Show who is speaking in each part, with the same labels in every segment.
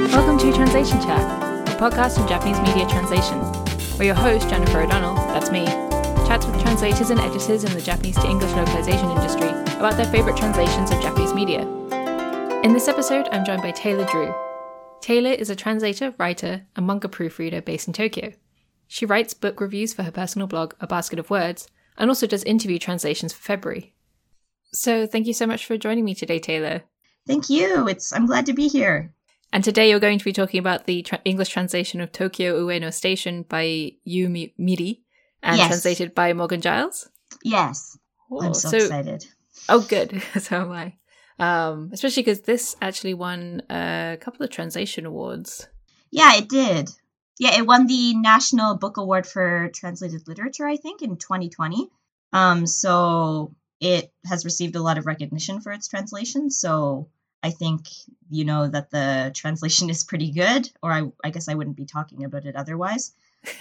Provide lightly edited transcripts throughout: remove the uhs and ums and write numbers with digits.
Speaker 1: Welcome to Translation Chat, a podcast on Japanese media translation, where your host, Jennifer O'Donnell, that's me, chats with translators and editors in the Japanese to English localization industry about their favourite translations of Japanese media. In this episode, I'm joined by Taylor Drew. Taylor is a translator, writer, and manga proofreader based in Tokyo. She writes book reviews for her personal blog, A Basket of Words, and also does interview translations for February. So thank you so much for joining me today, Taylor.
Speaker 2: Thank you. I'm glad to be here.
Speaker 1: And today you're going to be talking about the English translation of Tokyo Ueno Station by Yu Miri and translated by Morgan Giles?
Speaker 2: Yes. Oh, I'm so excited.
Speaker 1: Oh, good. So am I. Especially because this actually won a couple of translation awards.
Speaker 2: Yeah, it did. Yeah, it won the National Book Award for Translated Literature, I think, in 2020. So it has received a lot of recognition for its translation. So I think, that the translation is pretty good, or I guess I wouldn't be talking about it otherwise.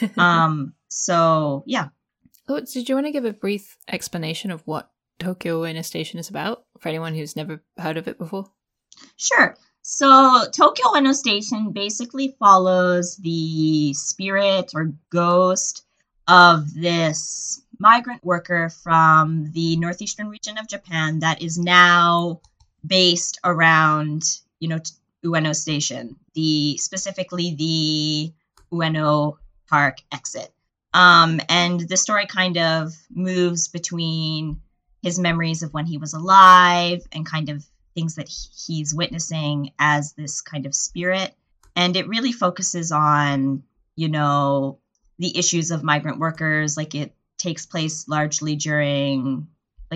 Speaker 2: So, yeah.
Speaker 1: Oh, did you want to give a brief explanation of what Tokyo Ueno Station is about for anyone who's never heard of it before?
Speaker 2: Sure. So Tokyo Ueno Station basically follows the spirit or ghost of this migrant worker from the northeastern region of Japan that is now based around, Ueno Station, specifically the Ueno Park exit. And the story kind of moves between his memories of when he was alive and kind of things that he's witnessing as this kind of spirit. And it really focuses on, the issues of migrant workers. Like the past takes place largely during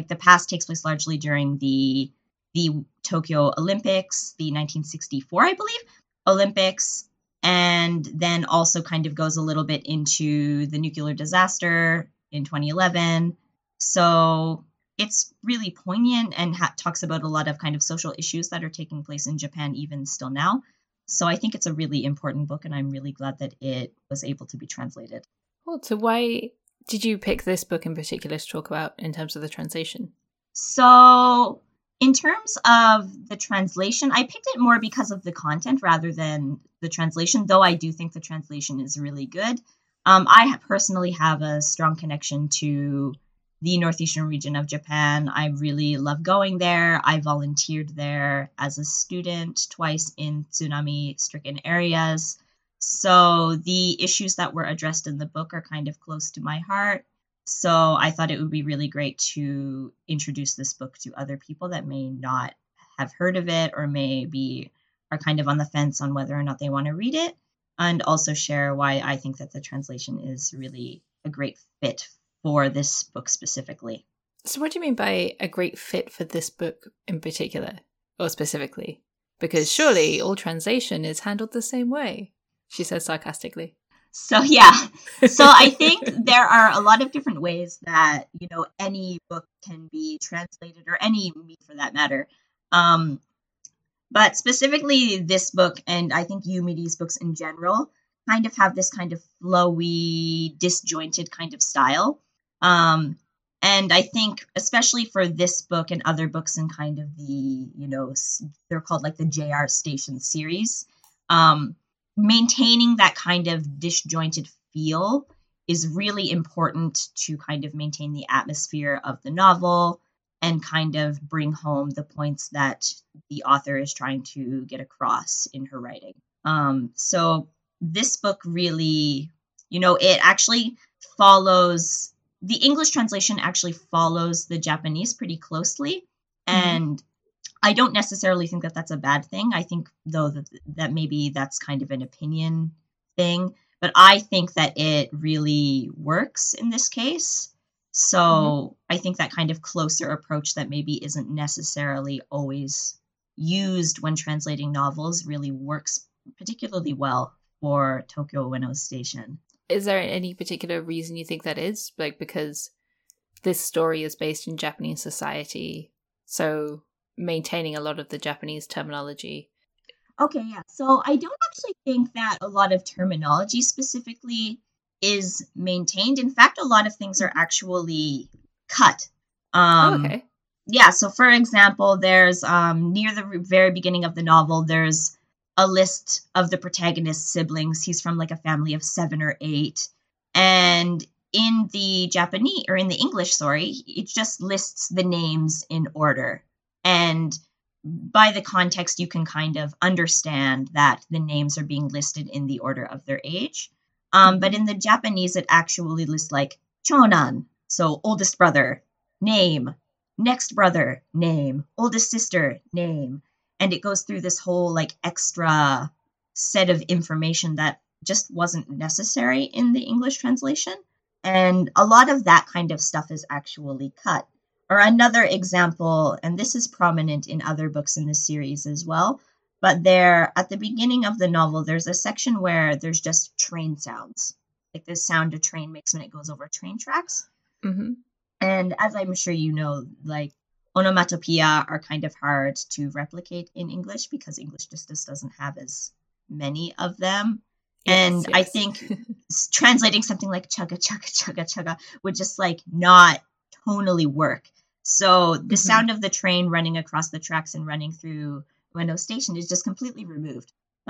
Speaker 2: the Tokyo Olympics, the 1964, I believe, Olympics, and then also kind of goes a little bit into the nuclear disaster in 2011. So it's really poignant and talks about a lot of kind of social issues that are taking place in Japan even still now. So I think it's a really important book, and I'm really glad that it was able to be translated.
Speaker 1: Well, so why did you pick this book in particular to talk about in terms of the translation?
Speaker 2: So in terms of the translation, I picked it more because of the content rather than the translation, though I do think the translation is really good. I personally have a strong connection to the northeastern region of Japan. I really love going there. I volunteered there as a student twice in tsunami-stricken areas. So the issues that were addressed in the book are kind of close to my heart. So I thought it would be really great to introduce this book to other people that may not have heard of it or maybe are kind of on the fence on whether or not they want to read it, and also share why I think that the translation is really a great fit for this book specifically.
Speaker 1: So what do you mean by a great fit for this book in particular, or specifically? Because surely all translation is handled the same way, she says sarcastically.
Speaker 2: So, yeah. So I think there are a lot of different ways that, any book can be translated, or any media for that matter. But specifically this book, and I think Yu Miri's books in general, kind of have this kind of flowy, disjointed kind of style. And I think especially for this book and other books in kind of the, they're called like the JR Station series, maintaining that kind of disjointed feel is really important to kind of maintain the atmosphere of the novel and kind of bring home the points that the author is trying to get across in her writing. So this book really, it actually follows, the English translation actually follows the Japanese pretty closely. And I don't necessarily think that that's a bad thing. I think, though, that maybe that's kind of an opinion thing. But I think that it really works in this case. So I think that kind of closer approach that maybe isn't necessarily always used when translating novels really works particularly well for Tokyo Ueno Station.
Speaker 1: Is there any particular reason you think that is? Like, because this story is based in Japanese society, so maintaining a lot of the Japanese terminology.
Speaker 2: Okay, yeah. So I don't actually think that a lot of terminology specifically is maintained. In fact, a lot of things are actually cut.
Speaker 1: Okay.
Speaker 2: Yeah, so for example, there's near the very beginning of the novel, there's a list of the protagonist's siblings. He's from like a family of 7 or 8. And in the Japanese, or in the English, sorry, it just lists the names in order. And by the context, you can kind of understand that the names are being listed in the order of their age. But in the Japanese, it actually lists like chonan, so oldest brother, name, next brother, name, oldest sister, name. And it goes through this whole like extra set of information that just wasn't necessary in the English translation. And a lot of that kind of stuff is actually cut. Or another example, and this is prominent in other books in this series as well, but there, at the beginning of the novel, there's a section where there's just train sounds, like the sound a train makes when it goes over train tracks.
Speaker 1: Mm-hmm.
Speaker 2: And as I'm sure you know, like onomatopoeia are kind of hard to replicate in English because English just doesn't have as many of them. And I think translating something like chugga, chugga, chugga, chugga would just like not tonally work. So the sound of the train running across the tracks and running through Ueno Station is just completely removed.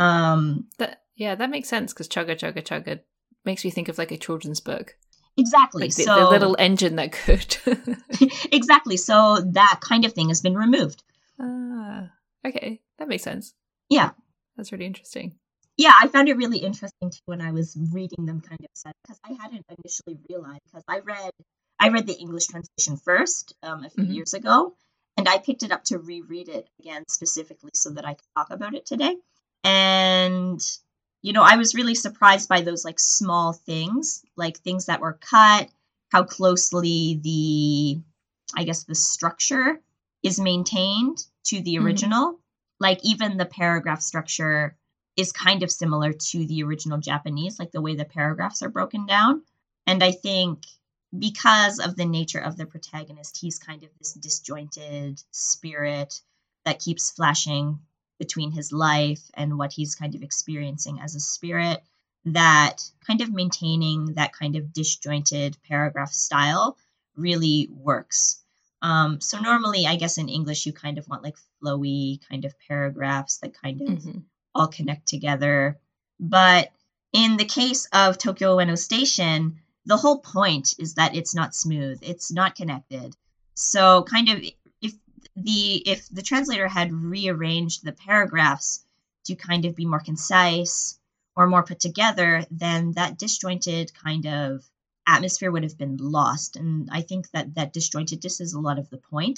Speaker 1: That makes sense because chugga, chugga, chugga makes me think of like a children's book.
Speaker 2: Exactly.
Speaker 1: Like the little engine that could.
Speaker 2: Exactly. So that kind of thing has been removed.
Speaker 1: Okay. That makes sense.
Speaker 2: Yeah.
Speaker 1: That's really interesting.
Speaker 2: Yeah, I found it really interesting too when I was reading them kind of said, because I hadn't initially realized, because I read the English translation first a few years ago, and I picked it up to reread it again specifically so that I could talk about it today. And, you know, I was really surprised by those like small things, like things that were cut, how closely the structure is maintained to the original. Like even the paragraph structure is kind of similar to the original Japanese, like the way the paragraphs are broken down. And I think because of the nature of the protagonist, he's kind of this disjointed spirit that keeps flashing between his life and what he's kind of experiencing as a spirit, that kind of maintaining that kind of disjointed paragraph style really works. So normally, I guess in English, you kind of want like flowy kind of paragraphs that kind of all connect together. But in the case of Tokyo Ueno Station, the whole point is that it's not smooth, it's not connected. So kind of if the translator had rearranged the paragraphs to kind of be more concise or more put together, then that disjointed kind of atmosphere would have been lost. And I think that disjointedness is a lot of the point.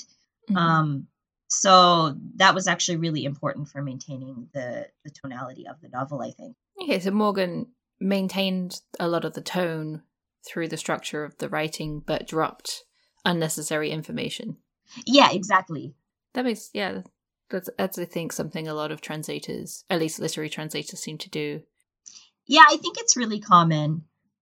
Speaker 2: So that was actually really important for maintaining the tonality of the novel, I think.
Speaker 1: Okay, so Morgan maintained a lot of the tone through the structure of the writing, but dropped unnecessary information.
Speaker 2: Yeah, exactly.
Speaker 1: That's I think something a lot of translators, at least literary translators, seem to do.
Speaker 2: Yeah, I think it's really common.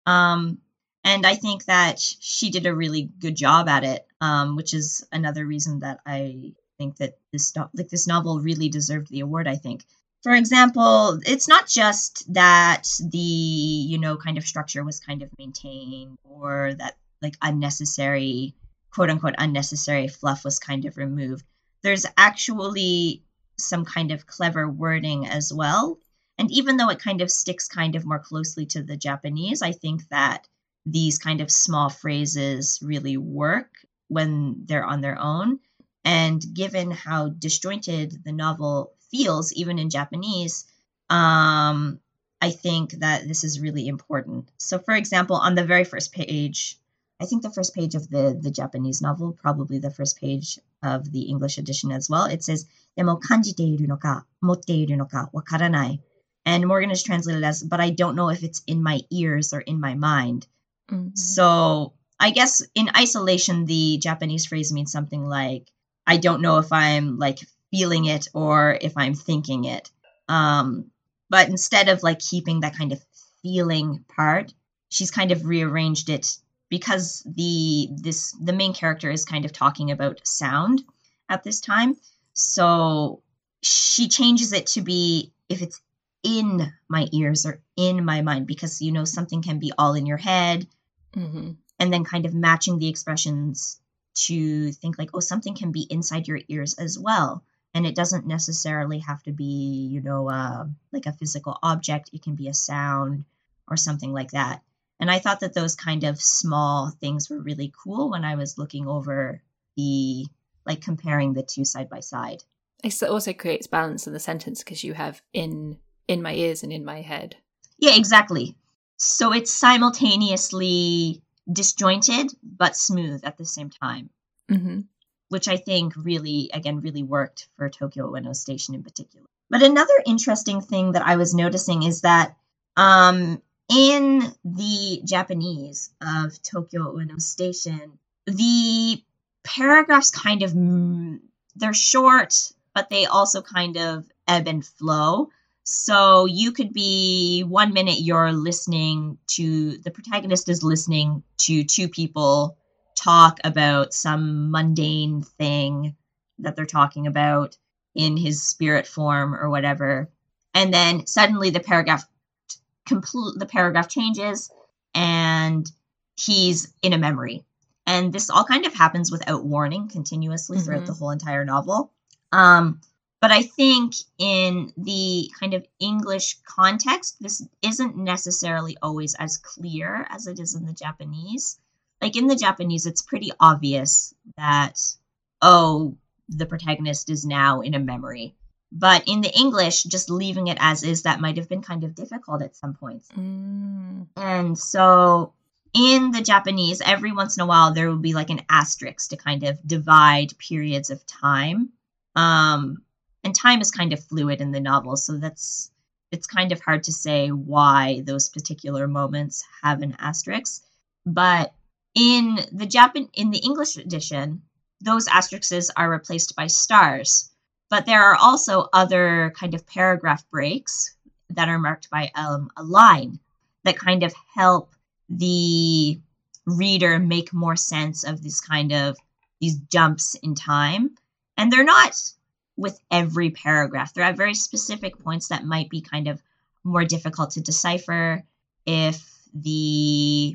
Speaker 2: And I think that she did a really good job at it, which is another reason that I think that this novel really deserved the award, I think. For example, it's not just that the, you know, kind of structure was kind of maintained or that like unnecessary, quote unquote, unnecessary fluff was kind of removed. There's actually some kind of clever wording as well. And even though it kind of sticks kind of more closely to the Japanese, I think that these kind of small phrases really work when they're on their own. And given how disjointed the novel feels, even in Japanese, I think that this is really important. So, for example, on the very first page, I think the first page of the Japanese novel, probably the first page of the English edition as well, it says, "Demo kanjite iru no ka, motte iru no ka, wakaranai." And Morgan is translated as, "But I don't know if it's in my ears or in my mind." So I guess in isolation, the Japanese phrase means something like, I don't know if I'm like feeling it or if I'm thinking it. But instead of like keeping that kind of feeling part, she's kind of rearranged it because the main character is kind of talking about sound at this time. So she changes it to be if it's in my ears or in my mind, because, you know, something can be all in your head. And then kind of matching the expressions to think like, oh, something can be inside your ears as well. And it doesn't necessarily have to be, like a physical object. It can be a sound or something like that. And I thought that those kind of small things were really cool when I was looking over comparing the two side by side.
Speaker 1: It also creates balance in the sentence because you have in my ears and in my head.
Speaker 2: Yeah, exactly. So it's simultaneously disjointed but smooth at the same time, which I think really worked for Tokyo Ueno Station in particular. But another interesting thing that I was noticing is that in the Japanese of Tokyo Ueno Station, the paragraphs they're short, but they also kind of ebb and flow. So you could be 1 minute the protagonist is listening to two people talk about some mundane thing that they're talking about in his spirit form or whatever. And then suddenly the paragraph changes and he's in a memory. And this all kind of happens without warning continuously throughout the whole entire novel. But I think in the kind of English context, this isn't necessarily always as clear as it is in the Japanese. Like in the Japanese, it's pretty obvious that, the protagonist is now in a memory. But in the English, just leaving it as is, that might have been kind of difficult at some points. And so in the Japanese, every once in a while, there will be like an asterisk to kind of divide periods of time. And time is kind of fluid in the novel, so it's kind of hard to say why those particular moments have an asterisk. But in the English edition, those asterisks are replaced by stars. But there are also other kind of paragraph breaks that are marked by a line that kind of help the reader make more sense of these jumps in time. And they're not with every paragraph. There are very specific points that might be kind of more difficult to decipher if the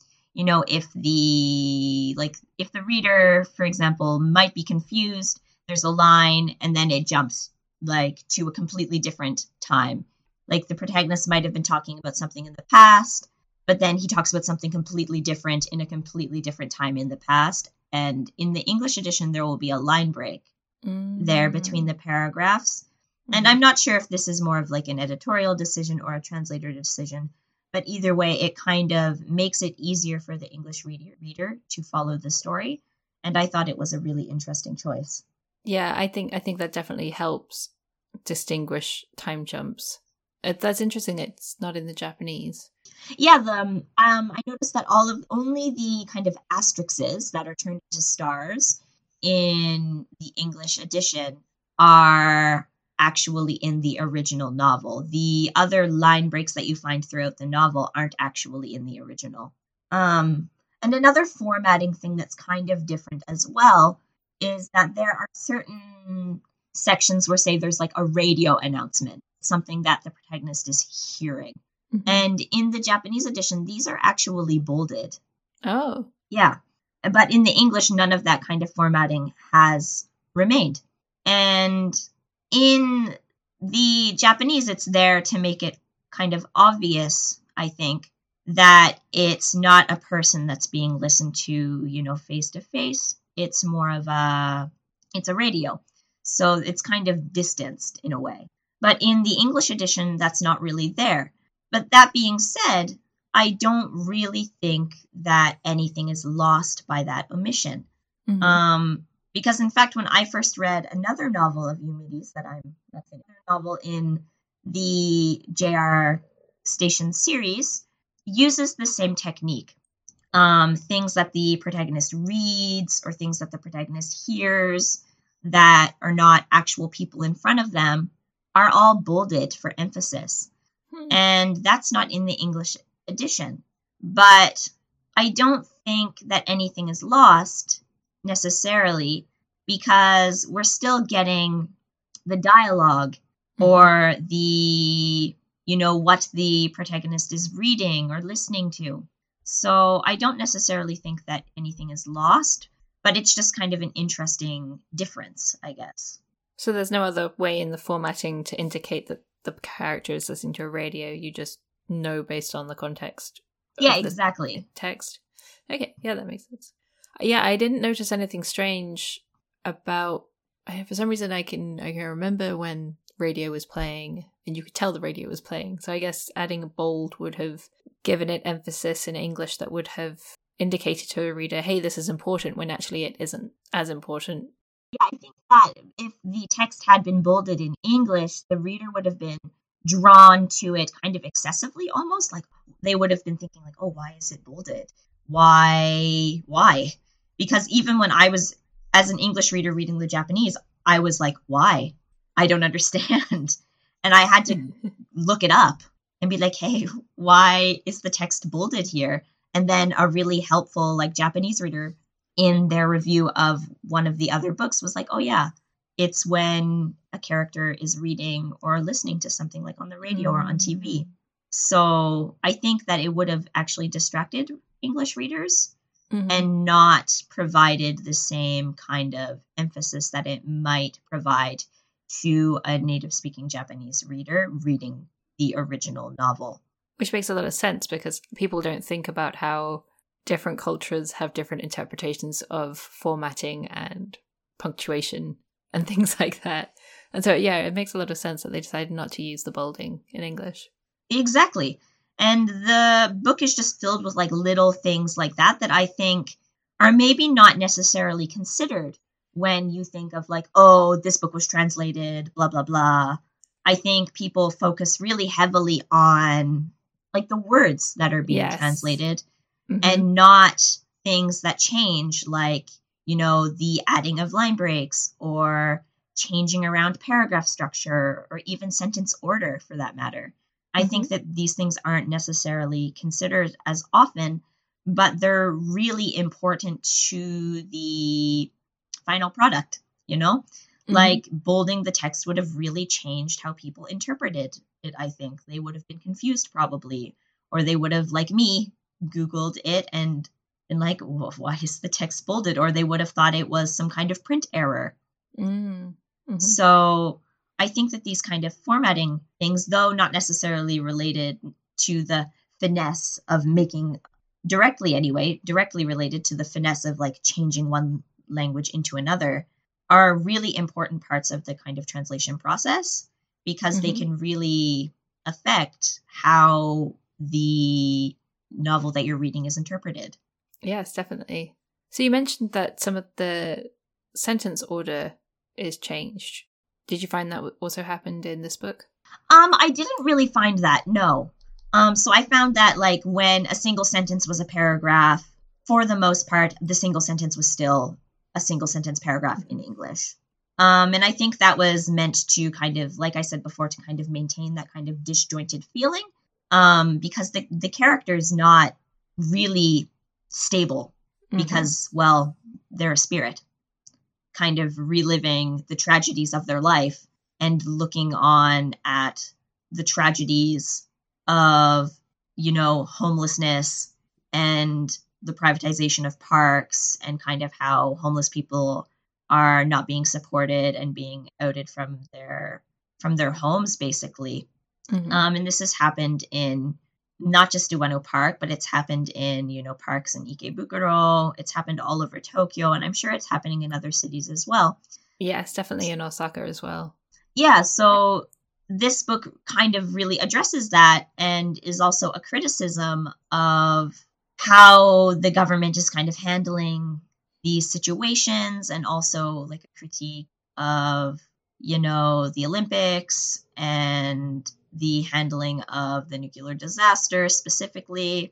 Speaker 2: reader, for example, might be confused. There's a line and then it jumps to a completely different time. Like the protagonist might have been talking about something in the past, but then he talks about something completely different in a completely different time in the past. And in the English edition, there will be a line break there between the paragraphs. And I'm not sure if this is more of like an editorial decision or a translator decision, but either way, it kind of makes it easier for the English reader to follow the story. And I thought it was a really interesting choice.
Speaker 1: Yeah, I think that definitely helps distinguish time jumps. That's interesting. It's not in the Japanese.
Speaker 2: Yeah, I noticed that only the kind of asterisks that are turned into stars in the English edition are actually in the original novel. The other line breaks that you find throughout the novel aren't actually in the original. And another formatting thing that's kind of different as well is that there are certain sections where, say, there's like a radio announcement, something that the protagonist is hearing. And in the Japanese edition, these are actually bolded.
Speaker 1: Oh.
Speaker 2: Yeah. But in the English, none of that kind of formatting has remained. And in the Japanese, it's there to make it kind of obvious, I think, that it's not a person that's being listened to, face to face. It's more of it's a radio. So it's kind of distanced in a way. But in the English edition, that's not really there. But that being said, I don't really think that anything is lost by that omission. Because in fact, when I first read another novel of Yumidi's, that's another novel in the JR Station series, uses the same technique. Things that the protagonist reads or things that the protagonist hears that are not actual people in front of them are all bolded for emphasis. And that's not in the English edition. But I don't think that anything is lost necessarily, because we're still getting the dialogue or the, what the protagonist is reading or listening to. So I don't necessarily think that anything is lost, but it's just kind of an interesting difference, I guess.
Speaker 1: So there's no other way in the formatting to indicate that the character is listening to a radio. You just know based on the context.
Speaker 2: Yeah,
Speaker 1: of the
Speaker 2: exactly.
Speaker 1: text. Okay, yeah, that makes sense. Yeah, I didn't notice anything strange about. For some reason, I can remember when radio was playing, and you could tell the radio was playing. So I guess adding a bold would have given it emphasis in English that would have indicated to a reader, hey, this is important, when actually it isn't as important.
Speaker 2: Yeah, I think that if the text had been bolded in English, the reader would have been drawn to it kind of excessively, almost like they would have been thinking like, oh, why is it bolded? Why? Because even when I was, as an English reader reading the Japanese, I was like, why? I don't understand. And I had to look it up and be like, hey, why is the text bolded here? And then a really helpful like Japanese reader in their review of one of the other books was like, oh yeah, it's when a character is reading or listening to something like on the radio or on TV. So I think that it would have actually distracted English readers and not provided the same kind of emphasis that it might provide to a native speaking Japanese reader reading the original novel.
Speaker 1: Which makes a lot of sense because people don't think about how different cultures have different interpretations of formatting and punctuation and things like that. And so, yeah, it makes a lot of sense that they decided not to use the bolding in English.
Speaker 2: Exactly. And the book is just filled with like little things like that I think are maybe not necessarily considered when you think of like, oh, this book was translated, blah, blah, blah. I think people focus really heavily on like the words that are being translated and not things that change, like, you know, the adding of line breaks or changing around paragraph structure or even sentence order for that matter. I think that these things aren't necessarily considered as often, but they're really important to the final product, you know? Like bolding the text would have really changed how people interpreted it, I think. They would have been confused probably, or they would have, like me, Googled it and been like, well, why is the text bolded? Or they would have thought it was some kind of print error. So I think that these kind of formatting things, though not necessarily related to the finesse of making, directly related to the finesse of like changing one language into another, are really important parts of the kind of translation process because they can really affect how the novel that you're reading is interpreted.
Speaker 1: Yes, definitely. So you mentioned that some of the sentence order is changed. Did you find that also happened in this book?
Speaker 2: I didn't really find that, no. So I found that like when a single sentence was a paragraph, for the most part, the single sentence was still a single sentence paragraph in English. And I think that was meant to kind of, like I said before, to kind of maintain that kind of disjointed feeling, because the character is not really stable because, well, they're a spirit, kind of reliving the tragedies of their life and looking on at the tragedies of, you know, homelessness and the privatization of parks and kind of how homeless people are not being supported and being outed from their homes, basically. And this has happened in not just Ueno Park, but it's happened in, you know, parks in Ikebukuro. It's happened all over Tokyo, and I'm sure it's happening in other cities as well.
Speaker 1: Yes, definitely in Osaka as well.
Speaker 2: Yeah, so this book kind of really addresses that and is also a criticism of how the government is kind of handling these situations, and also like a critique of, you know, the Olympics and the handling of the nuclear disaster specifically.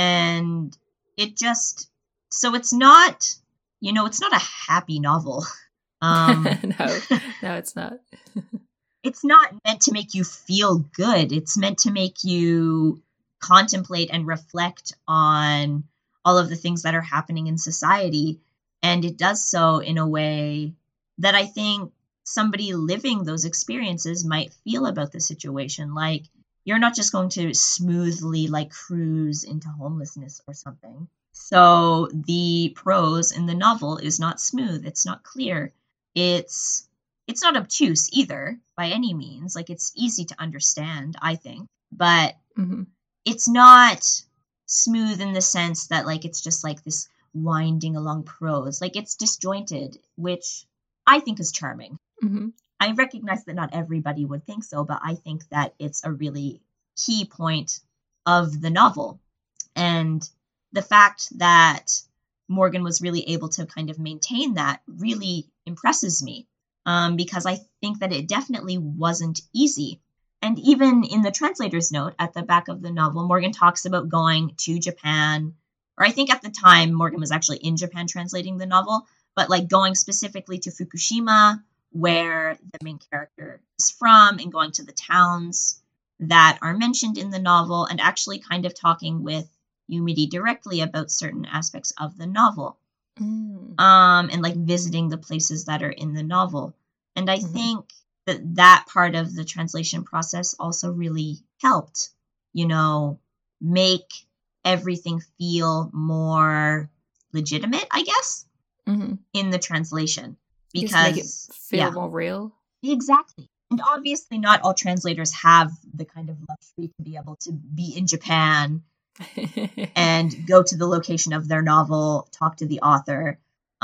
Speaker 2: And it just, so it's not, you know, it's not a happy novel.
Speaker 1: No, it's not.
Speaker 2: It's not meant to make you feel good. It's meant to make you contemplate and reflect on all of the things that are happening in society. And it does so in a way that I think somebody living those experiences might feel about the situation. Like, you're not just going to smoothly like cruise into homelessness or something. So the prose in the novel is not smooth. It's not clear. It's it's not obtuse either by any means. Like, it's easy to understand, I think, but it's not smooth in the sense that, like, it's just like this winding along prose. Like, it's disjointed, which I think is charming. I recognize that not everybody would think so, but I think that it's a really key point of the novel. And the fact that Morgan was really able to kind of maintain that really impresses me, because I think that it definitely wasn't easy. And even in the translator's note at the back of the novel, Morgan talks about going to Japan, or I think at the time Morgan was actually in Japan translating the novel, but like going specifically to Fukushima, where the main character is from, and going to the towns that are mentioned in the novel, and actually kind of talking with Yumiri directly about certain aspects of the novel, and like visiting the places that are in the novel. And I think that part of the translation process also really helped, make everything feel more legitimate, I guess, in the translation. Because
Speaker 1: just make it feel more real.
Speaker 2: Exactly. And obviously not all translators have the kind of luxury to be able to be in Japan and go to the location of their novel, talk to the author.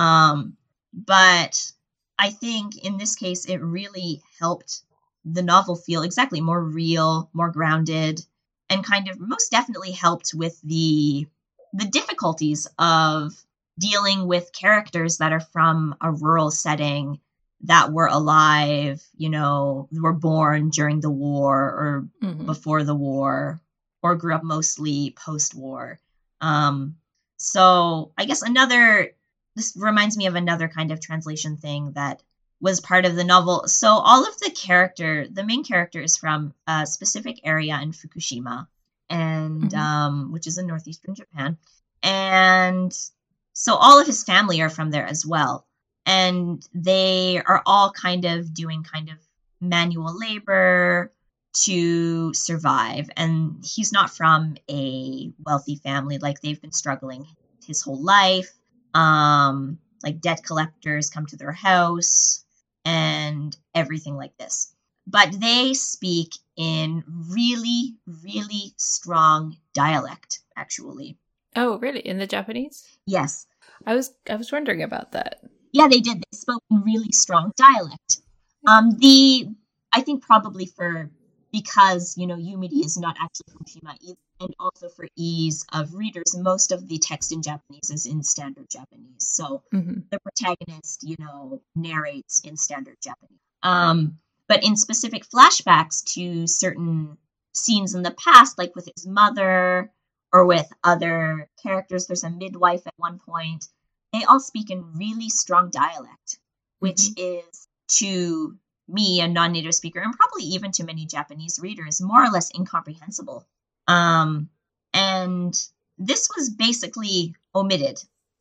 Speaker 2: But I think in this case, it really helped the novel feel exactly more real, more grounded, and kind of most definitely helped with the difficulties of dealing with characters that are from a rural setting, that were alive, were born during the war or before the war, or grew up mostly post-war. So I guess this reminds me of another kind of translation thing that was part of the novel. So all of the main character is from a specific area in Fukushima, and which is in northeastern Japan. And so all of his family are from there as well. And they are all kind of doing kind of manual labor to survive. And he's not from a wealthy family. Like, they've been struggling his whole life. Like, debt collectors come to their house and everything like this. But they speak in really, really strong dialect, actually.
Speaker 1: Oh, really? In the Japanese?
Speaker 2: Yes.
Speaker 1: I was wondering about that.
Speaker 2: Yeah, they did. They spoke in really strong dialect. I think probably because Yumiri is not actually from Shima either, and also for ease of readers, most of the text in Japanese is in standard Japanese. So the protagonist, narrates in standard Japanese. But in specific flashbacks to certain scenes in the past, like with his mother or with other characters, there's a midwife at one point. They all speak in really strong dialect, which is, to me, a non-native speaker, and probably even to many Japanese readers, more or less incomprehensible. And this was basically omitted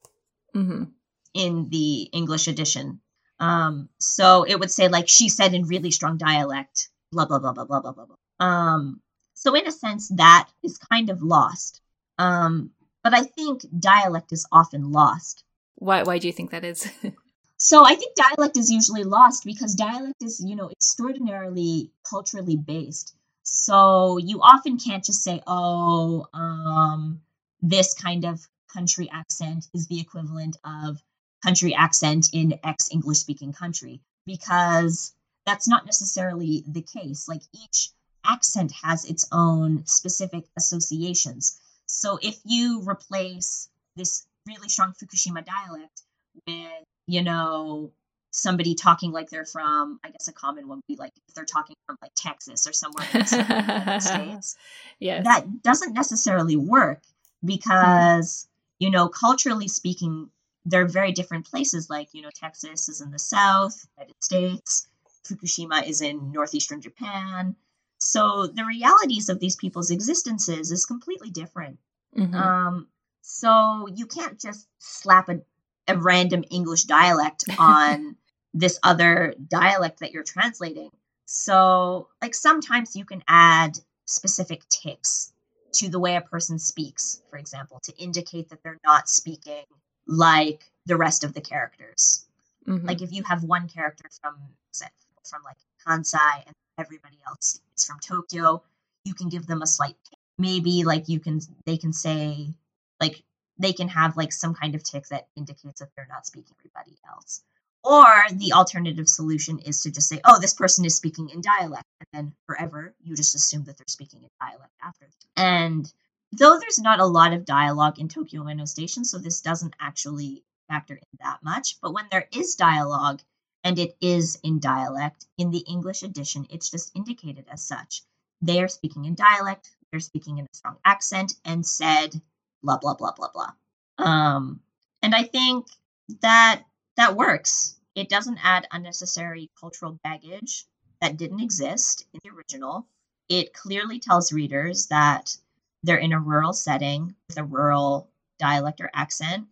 Speaker 2: in the English edition. So it would say, like, she said in really strong dialect, blah, blah, blah, blah, blah, blah, blah, blah. So in a sense, that is kind of lost. But I think dialect is often lost.
Speaker 1: Why do you think that is?
Speaker 2: So I think dialect is usually lost because dialect is, extraordinarily culturally based. So you often can't just say, this kind of country accent is the equivalent of country accent in X English-speaking country, because that's not necessarily the case. Like, each accent has its own specific associations. So if you replace this really strong Fukushima dialect with, somebody talking like they're from, I guess a common one would be like if they're talking from like Texas or somewhere in the United States, that doesn't necessarily work because, culturally speaking, they're very different places. Like, Texas is in the South, United States, Fukushima is in northeastern Japan. So the realities of these people's existences is completely different. So you can't just slap a random English dialect on this other dialect that you're translating. So, like, sometimes you can add specific tics to the way a person speaks, for example, to indicate that they're not speaking like the rest of the characters. Like, if you have one character from accent. From like Kansai and everybody else is from Tokyo. You can give them a slight tick. Maybe like they can say like they can have like some kind of tick that indicates that they're not speaking everybody else. Or the alternative solution is to just say, oh, this person is speaking in dialect. And then forever, you just assume that they're speaking in dialect after. And though there's not a lot of dialogue in Tokyo Ueno Station, so this doesn't actually factor in that much. But when there is dialogue, and it is in dialect, in the English edition, it's just indicated as such. They are speaking in dialect, they're speaking in a strong accent, and said blah, blah, blah, blah, blah. And I think that works. It doesn't add unnecessary cultural baggage that didn't exist in the original. It clearly tells readers that they're in a rural setting with a rural dialect or accent.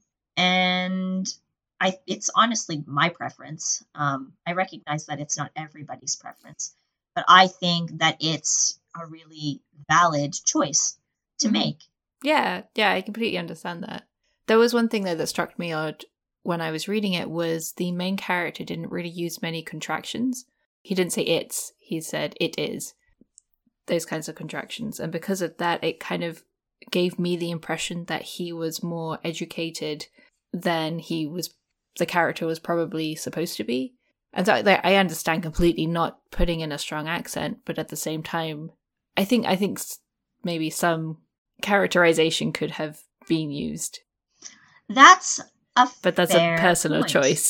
Speaker 2: And it's honestly my preference. I recognize that it's not everybody's preference, but I think that it's a really valid choice to make.
Speaker 1: Yeah, I completely understand that. There was one thing though that struck me odd when I was reading it was the main character didn't really use many contractions. He didn't say it's, he said it is. Those kinds of contractions. And because of that, it kind of gave me the impression that he was more educated than the character was probably supposed to be. And so I understand completely not putting in a strong accent, but at the same time, I think maybe some characterization could have been used.
Speaker 2: That's a
Speaker 1: personal choice.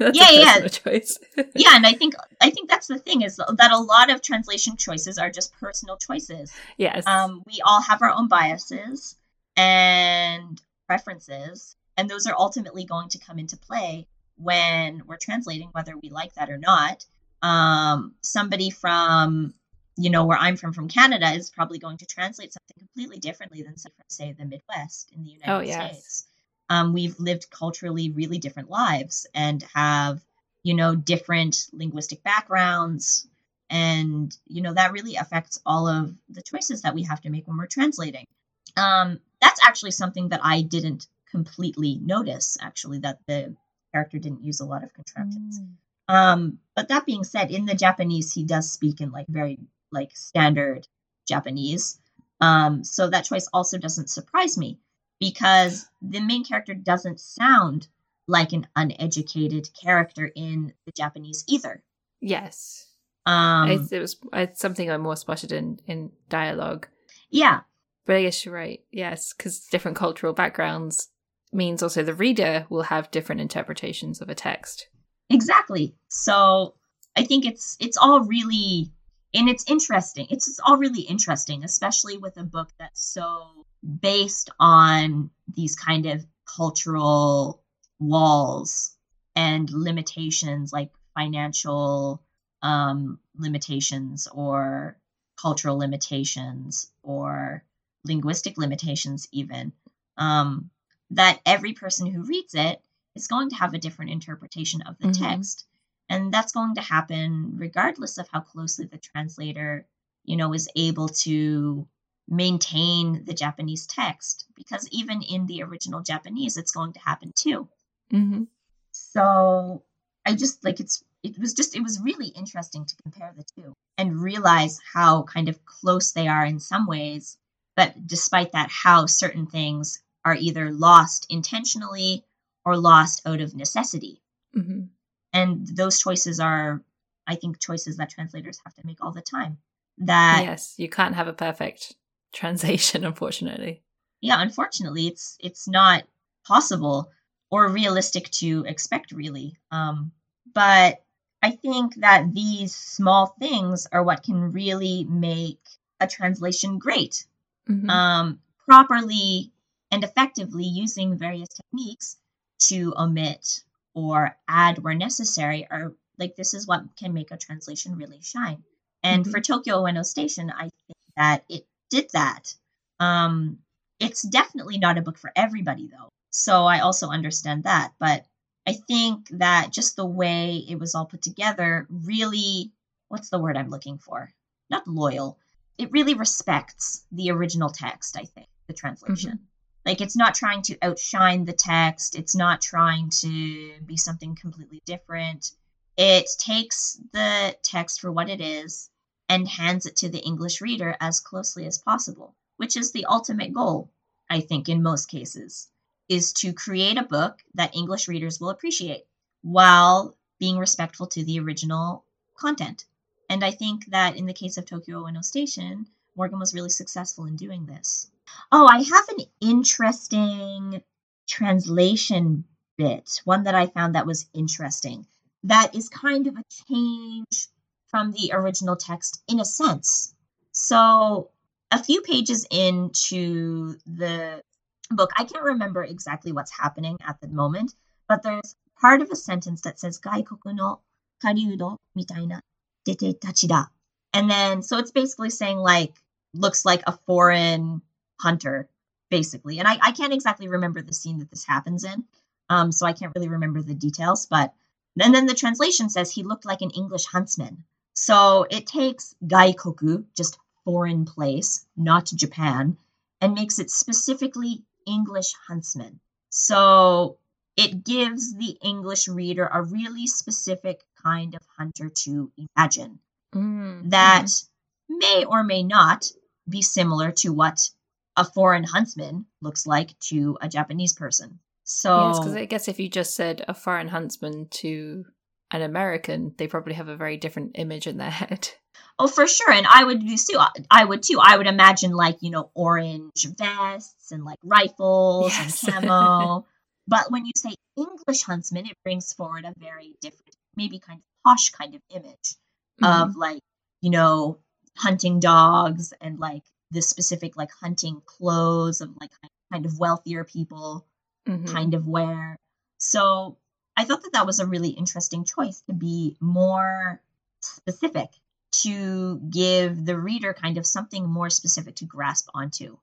Speaker 1: Choice.
Speaker 2: Yeah, and I think that's the thing is that a lot of translation choices are just personal choices.
Speaker 1: Yes.
Speaker 2: We all have our own biases and preferences, and those are ultimately going to come into play when we're translating, whether we like that or not. Somebody from, where I'm from Canada, is probably going to translate something completely differently than, say, the Midwest in the United States. We've lived culturally really different lives and have, different linguistic backgrounds. And, that really affects all of the choices that we have to make when we're translating. That's actually something that I didn't completely notice, actually, that the character didn't use a lot of contractions. But that being said, in the Japanese, he does speak in very standard Japanese. So that choice also doesn't surprise me, because the main character doesn't sound like an uneducated character in the Japanese either.
Speaker 1: Yes. It's something I more spotted in dialogue.
Speaker 2: Yeah.
Speaker 1: But I guess you're right. Yes, because different cultural backgrounds means also the reader will have different interpretations of a text.
Speaker 2: Exactly. So I think it's all really, and it's interesting. It's all really interesting, especially with a book that's so based on these kind of cultural walls and limitations, like financial limitations or cultural limitations or linguistic limitations even, that every person who reads it is going to have a different interpretation of the text. And that's going to happen regardless of how closely the translator, is able to maintain the Japanese text, because even in the original Japanese, it's going to happen too.
Speaker 1: Mm-hmm.
Speaker 2: So I just it was really interesting to compare the two and realize how kind of close they are in some ways, but despite that, how certain things are either lost intentionally or lost out of necessity.
Speaker 1: Mm-hmm.
Speaker 2: And those choices are, I think, choices that translators have to make all the time. Yes,
Speaker 1: you can't have a perfect translation, unfortunately.
Speaker 2: Yeah, unfortunately, it's not possible or realistic to expect, really. But I think that these small things are what can really make a translation great.
Speaker 1: Mm-hmm.
Speaker 2: Properly and effectively using various techniques to omit or add where necessary are this is what can make a translation really shine. And for Tokyo Ueno Station, I think that it did that. It's definitely not a book for everybody, though. So I also understand that. But I think that just the way it was all put together really, what's the word I'm looking for? Not loyal. It really respects the original text, I think, the translation. It's not trying to outshine the text. It's not trying to be something completely different. It takes the text for what it is and hands it to the English reader as closely as possible, which is the ultimate goal, I think, in most cases, is to create a book that English readers will appreciate while being respectful to the original content. And I think that in the case of Tokyo Ueno Station, Morgan was really successful in doing this. Oh, I have an interesting translation bit, one that I found that was interesting. That is kind of a change from the original text in a sense. So, a few pages into the book, I can't remember exactly what's happening at the moment, but there's part of a sentence that says, Gaikoku no karyudo mitaina dete tachi da. And then, so it's basically saying, like, looks like a foreign hunter, basically. And I can't exactly remember the scene that this happens in, so I can't really remember the details. But and then the translation says he looked like an English huntsman. So it takes Gaikoku, just foreign place, not Japan, and makes it specifically English huntsman. So it gives the English reader a really specific kind of hunter to imagine that may or may not be similar to what a foreign huntsman looks like to a Japanese person. So
Speaker 1: yes, because I guess if you just said a foreign huntsman to an American, they probably have a very different image in their head.
Speaker 2: Oh, for sure. And I would do too. I would imagine, like, orange vests and like rifles and camo. But when you say English huntsman, it brings forward a very different, maybe kind of posh kind of image of like, hunting dogs and like the specific like hunting clothes of like kind of wealthier people kind of wear. So I thought that was a really interesting choice to be more specific, to give the reader kind of something more specific to grasp onto,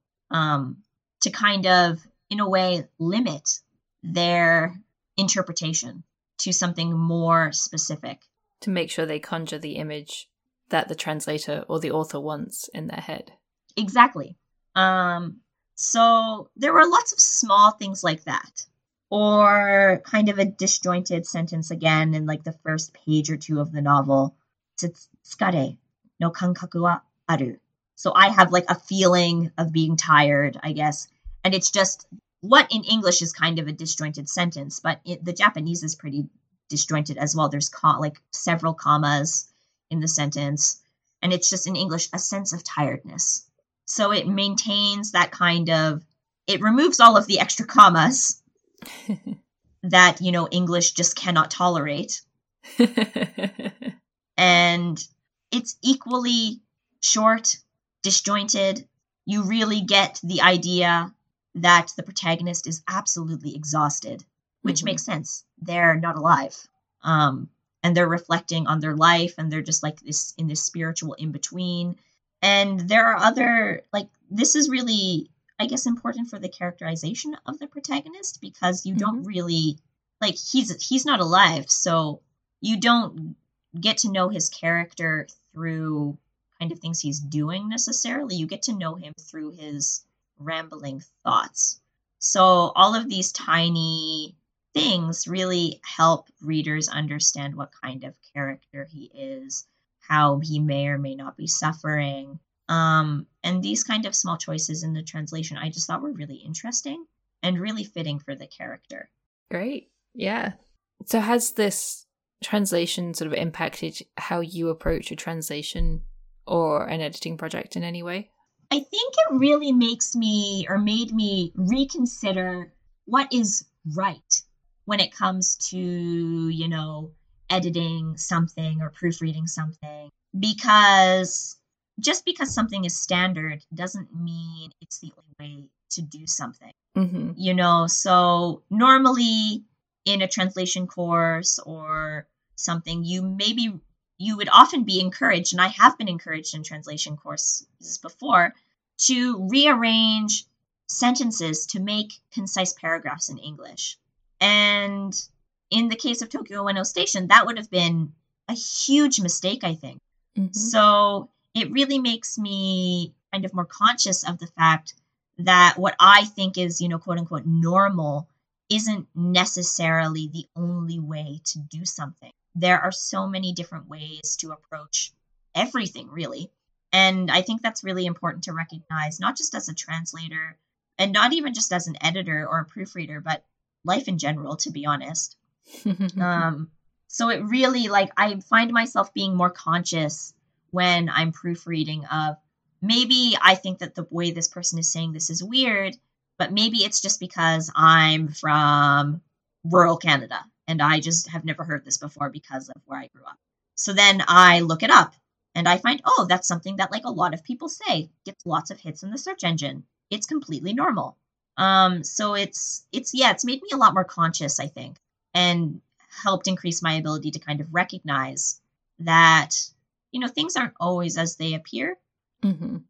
Speaker 2: to kind of, in a way, limit their interpretation to something more specific.
Speaker 1: To make sure they conjure the image that the translator or the author wants in their head.
Speaker 2: Exactly. So there were lots of small things like that. Or kind of a disjointed sentence again in like the first page or two of the novel. Tsukare no kankaku wa aru. So I have like a feeling of being tired, I guess. And it's just what in English is kind of a disjointed sentence, but the Japanese is pretty disjointed as well. There's like several commas in the sentence. And it's just in English a sense of tiredness. So it maintains that kind of, it removes all of the extra commas that, English just cannot tolerate. And it's equally short, disjointed. You really get the idea that the protagonist is absolutely exhausted, which makes sense. They're not alive. And they're reflecting on their life, and they're just like this in this spiritual in-between. And there are other, like, this is really, I guess, important for the characterization of the protagonist, because you don't really, like, he's not alive, so you don't get to know his character through kind of things he's doing necessarily. You get to know him through his rambling thoughts. So all of these tiny things really help readers understand what kind of character he is, how he may or may not be suffering. And these kind of small choices in the translation, I just thought were really interesting and really fitting for the character.
Speaker 1: Great. Yeah. So has this translation sort of impacted how you approach a translation or an editing project in any way?
Speaker 2: I think it really made me reconsider what is right when it comes to, editing something or proofreading something. Because just because something is standard doesn't mean it's the only way to do something. So normally in a translation course or something, you would often be encouraged, and I have been encouraged in translation courses before, to rearrange sentences to make concise paragraphs in English. And in the case of Tokyo Ueno Station, that would have been a huge mistake, I think. So it really makes me kind of more conscious of the fact that what I think is, quote unquote, normal isn't necessarily the only way to do something. there are so many different ways to approach everything, really. And I think that's really important to recognize, not just as a translator and not even just as an editor or a proofreader, but life in general, to be honest. So it really, like, I find myself being more conscious when I'm proofreading of, maybe I think that the way this person is saying this is weird, but maybe it's just because I'm from rural Canada and I just have never heard this before because of where I grew up. So then I look it up and I find, oh, that's something that like a lot of people say, gets lots of hits in the search engine. It's completely normal. So it's made me a lot more conscious, I think, and helped increase my ability to kind of recognize that, you know, things aren't always as they appear.
Speaker 1: Mm-hmm.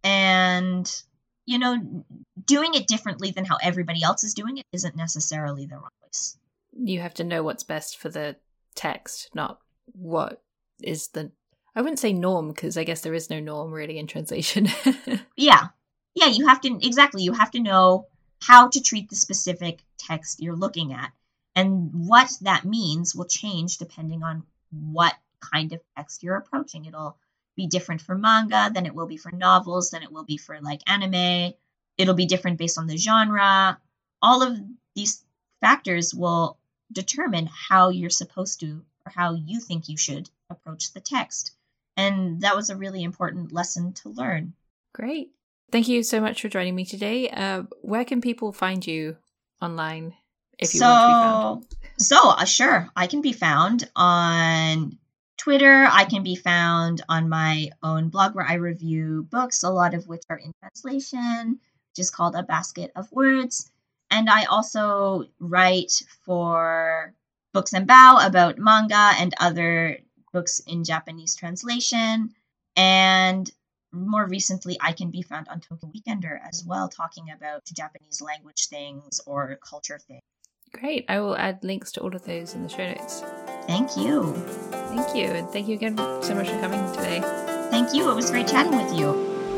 Speaker 2: And, you know, doing it differently than how everybody else is doing it isn't necessarily the wrong place.
Speaker 1: You have to know what's best for the text, not what is the, I wouldn't say norm, because I guess there is no norm really in translation.
Speaker 2: Yeah, you have to know how to treat the specific text you're looking at. And what that means will change depending on what kind of text you're approaching. It'll be different for manga than it will be for novels, than it will be for like anime. It'll be different based on the genre. All of these factors will determine how you're supposed to, or how you think you should approach the text. And that was a really important lesson to learn.
Speaker 1: Great. Thank you so much for joining me today. Where can people find you online if you want to be found?
Speaker 2: Sure. I can be found on Twitter. I can be found on my own blog where I review books, a lot of which are in translation, which is called A Basket of Words. And I also write for Books and Bao about manga and other books in Japanese translation. And more recently, I can be found on Tokyo Weekender as well, talking about Japanese language things or culture things.
Speaker 1: Great. I will add links to all of those in the show notes.
Speaker 2: Thank you.
Speaker 1: Thank you. And thank you again so much for coming today.
Speaker 2: Thank you. It was great chatting with you.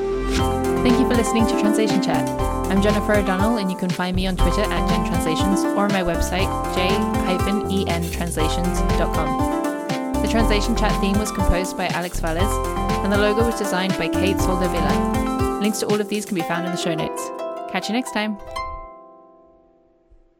Speaker 1: Thank you for listening to Translation Chat. I'm Jennifer O'Donnell, and you can find me on Twitter at JenTranslations or on my website, j-entranslations.com. The Translation Chat theme was composed by Alex Valles, and the logo was designed by Kate Soldevilla. Links to all of these can be found in the show notes. Catch you next time.